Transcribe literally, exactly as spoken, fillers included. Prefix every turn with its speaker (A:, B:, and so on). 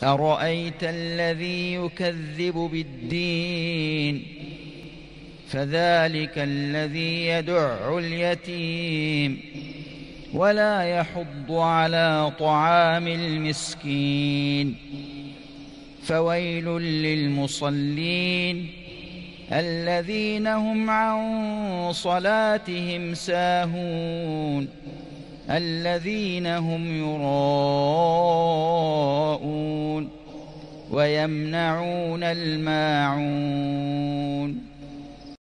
A: أرأيت الذي يكذب بالدين فذلك الذي يدع اليتيم ولا يحض على طعام المسكين فويل للمصلين الذين هم عن صلاتهم ساهون الذين هم يراءون ويمنعون الماعون